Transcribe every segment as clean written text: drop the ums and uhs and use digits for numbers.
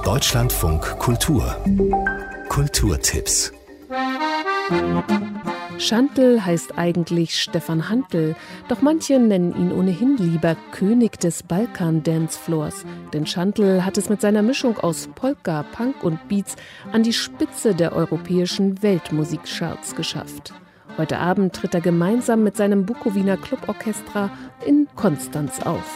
Deutschlandfunk Kultur. Kulturtipps. Schandl heißt eigentlich Stefan Hantl, doch manche nennen ihn ohnehin lieber König des Balkan-Dancefloors. Denn Schandl hat es mit seiner Mischung aus Polka, Punk und Beats an die Spitze der europäischen Weltmusikcharts geschafft. Heute Abend tritt er gemeinsam mit seinem Bukowiner Cluborchestra in Konstanz auf.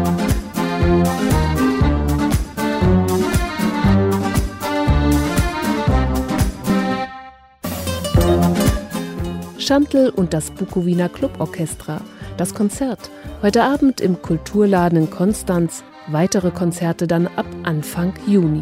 Schandl und das Bukowiner Cluborchestra. Das Konzert. Heute Abend im Kulturladen in Konstanz. Weitere Konzerte dann ab Anfang Juni.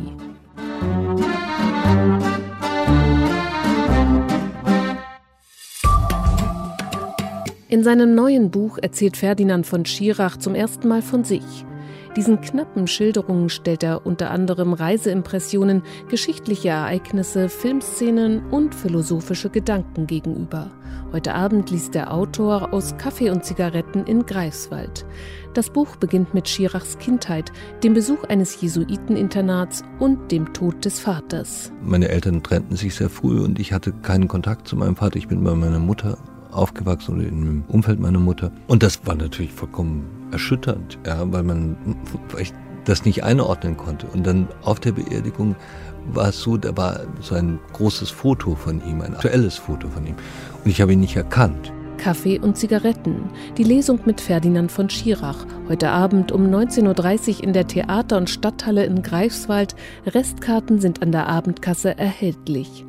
In seinem neuen Buch erzählt Ferdinand von Schirach zum ersten Mal von sich. Diesen knappen Schilderungen stellt er unter anderem Reiseimpressionen, geschichtliche Ereignisse, Filmszenen und philosophische Gedanken gegenüber. Heute Abend liest der Autor aus Kaffee und Zigaretten in Greifswald. Das Buch beginnt mit Schirachs Kindheit, dem Besuch eines Jesuiteninternats und dem Tod des Vaters. Meine Eltern trennten sich sehr früh und ich hatte keinen Kontakt zu meinem Vater. Ich bin bei meiner Mutter aufgewachsen oder im Umfeld meiner Mutter. Und das war natürlich vollkommen erschütternd, ja, weil ich das nicht einordnen konnte. Und dann auf der Beerdigung war es so, da war so ein großes Foto von ihm, ein aktuelles Foto von ihm. Und ich habe ihn nicht erkannt. Kaffee und Zigaretten. Die Lesung mit Ferdinand von Schirach. Heute Abend um 19.30 Uhr in der Theater- und Stadthalle in Greifswald. Restkarten sind an der Abendkasse erhältlich.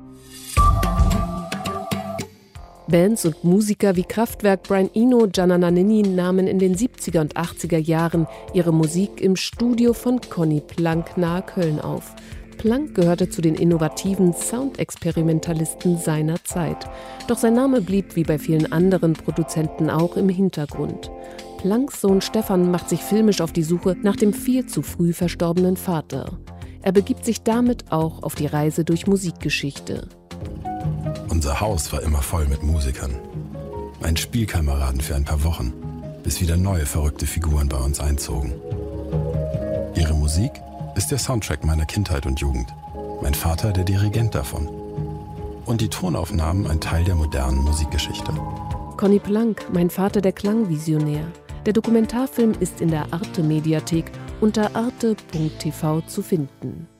Bands und Musiker wie Kraftwerk, Brian Eno, Gianna Nannini nahmen in den 70er und 80er Jahren ihre Musik im Studio von Conny Plank nahe Köln auf. Plank gehörte zu den innovativen Soundexperimentalisten seiner Zeit. Doch sein Name blieb wie bei vielen anderen Produzenten auch im Hintergrund. Planks Sohn Stefan macht sich filmisch auf die Suche nach dem viel zu früh verstorbenen Vater. Er begibt sich damit auch auf die Reise durch Musikgeschichte. Unser Haus war immer voll mit Musikern. Ein Spielkameraden für ein paar Wochen, bis wieder neue verrückte Figuren bei uns einzogen. Ihre Musik ist der Soundtrack meiner Kindheit und Jugend. Mein Vater der Dirigent davon. Und die Tonaufnahmen ein Teil der modernen Musikgeschichte. Conny Plank, mein Vater der Klangvisionär. Der Dokumentarfilm ist in der Arte-Mediathek unter arte.tv zu finden.